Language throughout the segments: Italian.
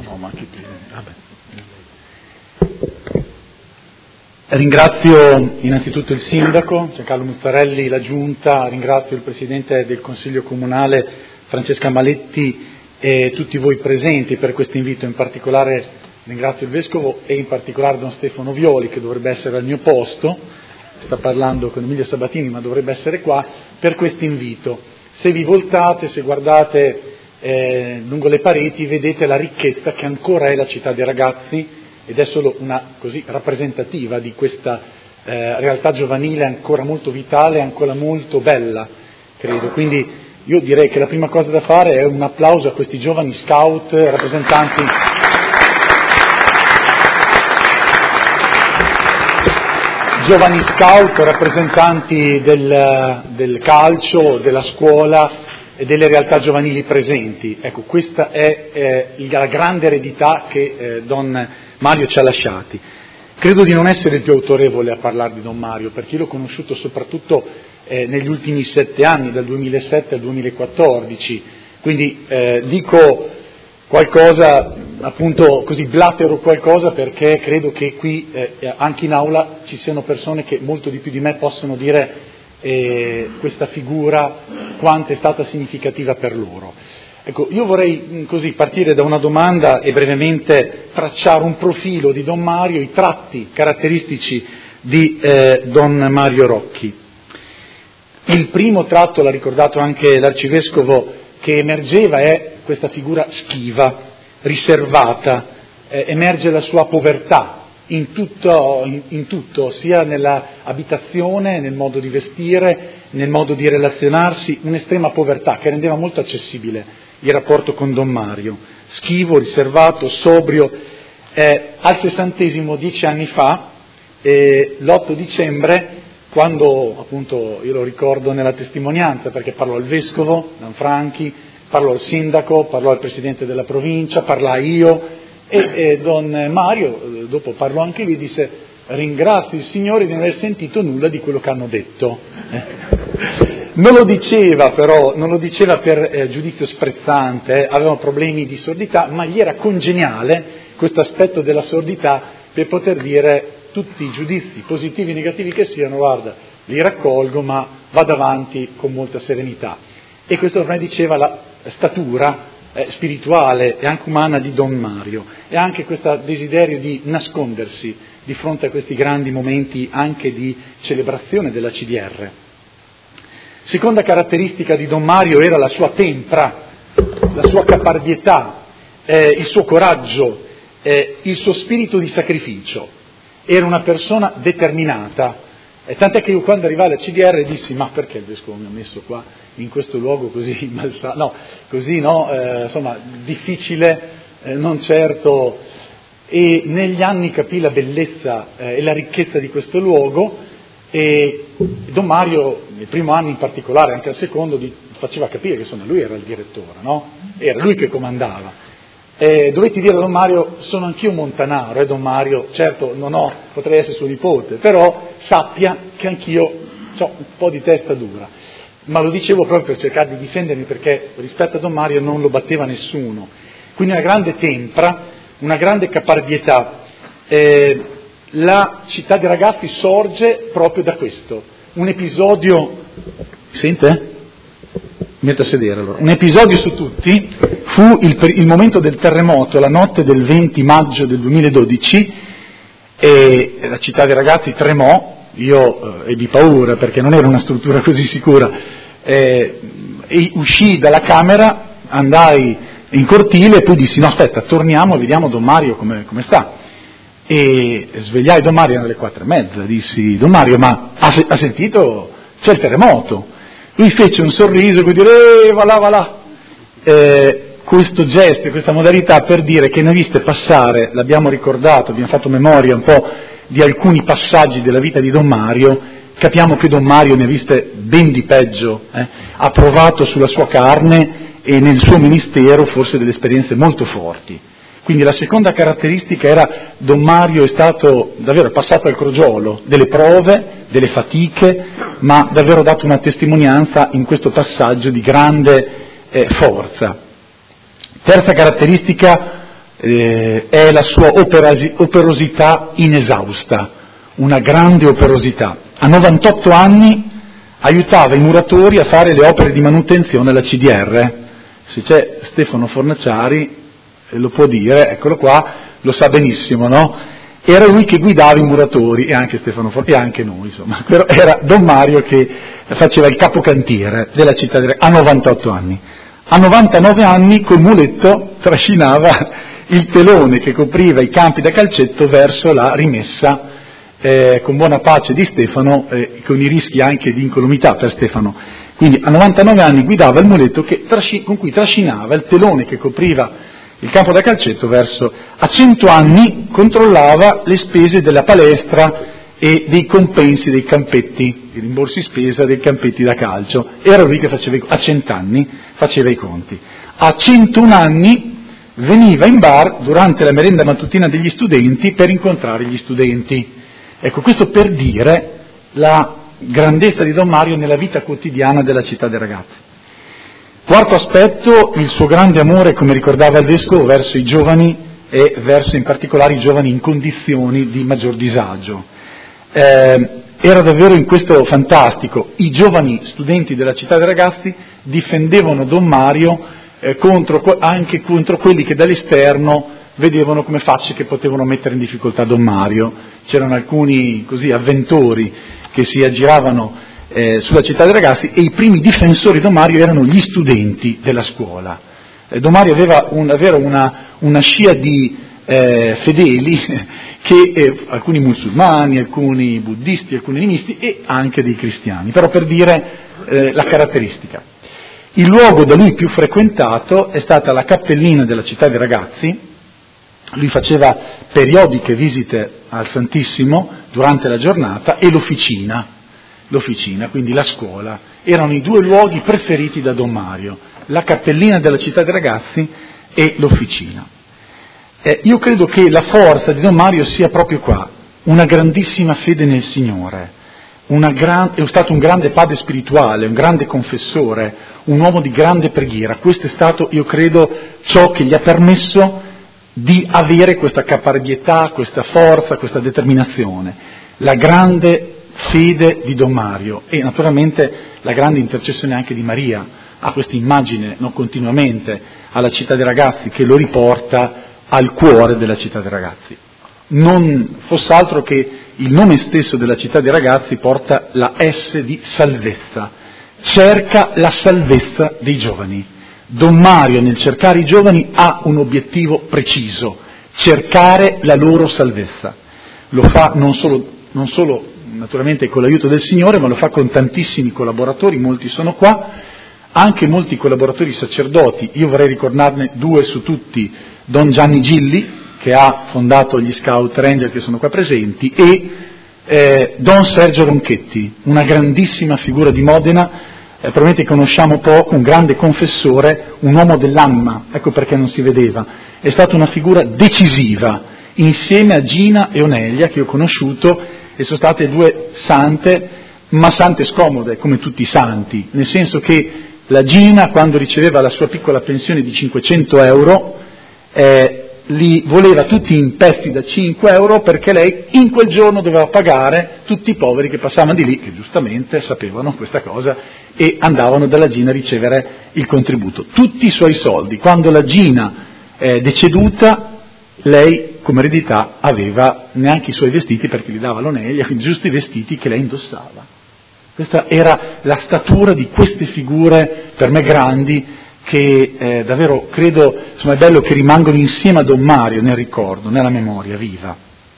Ringrazio innanzitutto il sindaco Giancarlo Muzzarelli, la giunta, ringrazio il presidente del Consiglio Comunale Francesca Maletti e tutti voi presenti per questo invito. In particolare ringrazio il Vescovo e in particolare Don Stefano Violi, che dovrebbe essere al mio posto, sta parlando con Emilio Sabatini ma dovrebbe essere qua, per questo invito. Se vi voltate, se guardate lungo le pareti, vedete la ricchezza che ancora è la città dei ragazzi, ed è solo una così rappresentativa di questa realtà giovanile ancora molto vitale, ancora molto bella, credo. Quindi io direi che la prima cosa da fare è un applauso a questi giovani scout, rappresentanti del calcio, della scuola e delle realtà giovanili presenti. Ecco, questa è la grande eredità che Don Mario ci ha lasciati. Credo di non essere il più autorevole a parlare di Don Mario, perché io l'ho conosciuto soprattutto negli ultimi 7 anni, dal 2007 al 2014, quindi dico qualcosa, appunto così blatero qualcosa, perché credo che qui anche in aula ci siano persone che molto di più di me possono dire questa figura quanto è stata significativa per loro. Ecco, io vorrei così partire da una domanda e brevemente tracciare un profilo di Don Mario, i tratti caratteristici di Don Mario Rocchi. Il primo tratto, l'ha ricordato anche l'Arcivescovo, che emergeva è questa figura schiva, riservata, emerge la sua povertà in tutto, sia nella abitazione, nel modo di vestire, nel modo di relazionarsi, un'estrema povertà che rendeva molto accessibile il rapporto con Don Mario, schivo, riservato, sobrio. Al 60°, 10 anni fa, l'8 dicembre, quando appunto io lo ricordo nella testimonianza, perché parlò al Vescovo, Lanfranchi, parlò al Sindaco, parlò al Presidente della Provincia, parlai io, e Don Mario, dopo parlò anche lui, disse: ringrazio il Signore di non aver sentito nulla di quello che hanno detto. Non lo diceva per giudizio sprezzante, aveva problemi di sordità, ma gli era congeniale questo aspetto della sordità per poter dire tutti i giudizi positivi e negativi che siano, guarda, li raccolgo, ma vado avanti con molta serenità. E questo ormai diceva la statura spirituale e anche umana di Don Mario, e anche questo desiderio di nascondersi di fronte a questi grandi momenti anche di celebrazione della CDR. Seconda caratteristica di Don Mario era la sua tempra, la sua caparbietà, il suo coraggio, il suo spirito di sacrificio. Era una persona determinata, tant'è che io quando arrivai alla CDR dissi: ma perché il Vescovo mi ha messo qua in questo luogo così malsano, insomma difficile, non certo. E negli anni capì la bellezza e la ricchezza di questo luogo, e Don Mario nel primo anno in particolare, anche al secondo, faceva capire che insomma lui era il direttore, no? Era lui che comandava. Dovetti dire a Don Mario: sono anch'io montanaro, Don Mario, certo potrei essere suo nipote, però sappia che anch'io ho un po' di testa dura. Ma lo dicevo proprio per cercare di difendermi, perché rispetto a Don Mario non lo batteva nessuno. Quindi una grande tempra, una grande caparbietà. La città dei ragazzi sorge proprio da questo. Un episodio... Sente? Mi metto a sedere allora. Un episodio su tutti fu il momento del terremoto, la notte del 20 maggio del 2012, e la città dei ragazzi tremò. Io ebbi paura perché non era una struttura così sicura, e uscii dalla camera, andai in cortile e poi dissi: no, aspetta, torniamo e vediamo Don Mario come sta. E svegliai Don Mario alle 4:30, dissi: Don Mario, ma ha sentito? C'è il terremoto. Lui fece un sorriso e poi dire: va là. Questo gesto e questa modalità per dire che ne ha viste passare, l'abbiamo ricordato, abbiamo fatto memoria un po' di alcuni passaggi della vita di Don Mario, capiamo che Don Mario ne ha viste ben di peggio, ha provato sulla sua carne e nel suo ministero forse delle esperienze molto forti. Quindi la seconda caratteristica era: Don Mario è stato davvero passato al crogiolo delle prove, delle fatiche, ma davvero dato una testimonianza in questo passaggio di grande forza. Terza caratteristica, è la sua operosità inesausta, una grande operosità. A 98 anni aiutava i muratori a fare le opere di manutenzione alla CDR. Se c'è Stefano Fornaciari, lo può dire, eccolo qua, lo sa benissimo, no? Era lui che guidava i muratori, e anche Stefano Fornaciari, e anche noi, insomma. Però era Don Mario che faceva il capocantiere della città a 98 anni. A 99 anni col muletto trascinava il telone che copriva i campi da calcetto verso la rimessa, con buona pace di Stefano, con i rischi anche di incolumità per Stefano. Quindi a 99 anni guidava il muletto con cui trascinava il telone che copriva il campo da calcetto verso... A 100 anni controllava le spese della palestra e dei compensi dei campetti, i rimborsi spesa dei campetti da calcio. Era lui che faceva a 100 anni faceva i conti. A 101 anni veniva in bar durante la merenda mattutina degli studenti per incontrare gli studenti. Ecco, questo per dire la grandezza di Don Mario nella vita quotidiana della città dei ragazzi. Quarto aspetto, il suo grande amore, come ricordava il Vescovo, verso i giovani e verso in particolare i giovani in condizioni di maggior disagio. Era davvero in questo fantastico. I studenti della città dei ragazzi difendevano Don Mario anche contro quelli che dall'esterno vedevano come facce che potevano mettere in difficoltà Don Mario. C'erano alcuni così avventori che si aggiravano sulla città dei ragazzi, e i primi difensori di Don Mario erano gli studenti della scuola. Don Mario aveva una scia di fedeli, che alcuni musulmani, alcuni buddisti, alcuni animisti e anche dei cristiani, però per dire la caratteristica. Il luogo da lui più frequentato è stata la cappellina della città dei ragazzi. Lui faceva periodiche visite al Santissimo durante la giornata, e l'officina, quindi la scuola, erano i due luoghi preferiti da Don Mario, la cappellina della città dei ragazzi e l'officina. Io credo che la forza di Don Mario sia proprio qua, una grandissima fede nel Signore, è stato un grande padre spirituale, un grande confessore, un uomo di grande preghiera. Questo è stato, io credo, ciò che gli ha permesso di avere questa caparbietà, questa forza, questa determinazione, la grande fede di Don Mario e naturalmente la grande intercessione anche di Maria. Ha questa immagine continuamente alla città dei ragazzi che lo riporta al cuore della città dei ragazzi. Non fosse altro che il nome stesso della città dei ragazzi porta la S di salvezza, cerca la salvezza dei giovani. Don Mario nel cercare i giovani ha un obiettivo preciso, cercare la loro salvezza. Lo fa non solo naturalmente con l'aiuto del Signore, ma lo fa con tantissimi collaboratori, molti sono qua, anche molti collaboratori sacerdoti. Io vorrei ricordarne due su tutti: Don Gianni Gilli, che ha fondato gli Scout Ranger che sono qua presenti, e Don Sergio Ronchetti, una grandissima figura di Modena, probabilmente conosciamo poco, un grande confessore, un uomo dell'anima, ecco perché non si vedeva. È stata una figura decisiva, insieme a Gina e Onelia, che ho conosciuto, e sono state due sante, ma sante scomode, come tutti i santi, nel senso che la Gina, quando riceveva la sua piccola pensione di 500 euro, li voleva tutti in pezzi da 5 euro, perché lei in quel giorno doveva pagare tutti i poveri che passavano di lì, che giustamente sapevano questa cosa e andavano dalla Gina a ricevere il contributo. Tutti i suoi soldi. Quando la Gina è deceduta, lei come eredità aveva neanche i suoi vestiti, perché li dava l'Onelia, quindi giusto i vestiti che lei indossava. Questa era la statura di queste figure per me grandi, che davvero credo, insomma, è bello che rimangono insieme a Don Mario nel ricordo, nella memoria viva.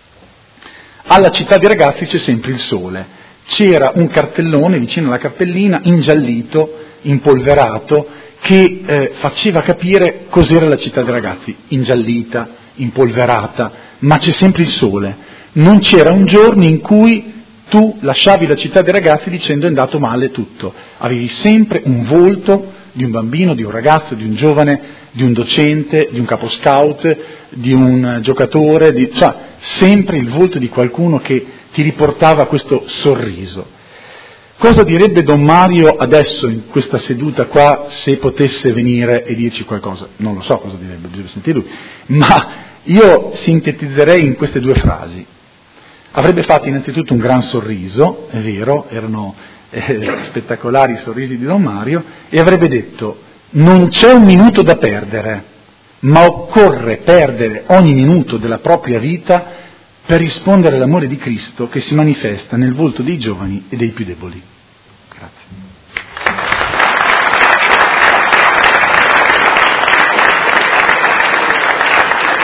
Alla città dei ragazzi c'è sempre il sole. C'era un cartellone vicino alla cappellina, ingiallito, impolverato, che faceva capire cos'era la città dei ragazzi, ingiallita, impolverata, ma c'è sempre il sole. Non c'era un giorno in cui tu lasciavi la città dei ragazzi dicendo è andato male tutto. Avevi sempre un volto di un bambino, di un ragazzo, di un giovane, di un docente, di un caposcout, di un giocatore, sempre il volto di qualcuno che ti riportava questo sorriso. Cosa direbbe Don Mario adesso in questa seduta qua se potesse venire e dirci qualcosa? Non lo so cosa direbbe, bisogna sentire lui, ma io sintetizzerei in queste due frasi. Avrebbe fatto innanzitutto un gran sorriso, è vero, erano spettacolari i sorrisi di Don Mario, e avrebbe detto: non c'è un minuto da perdere, ma occorre perdere ogni minuto della propria vita per rispondere all'amore di Cristo che si manifesta nel volto dei giovani e dei più deboli. Grazie.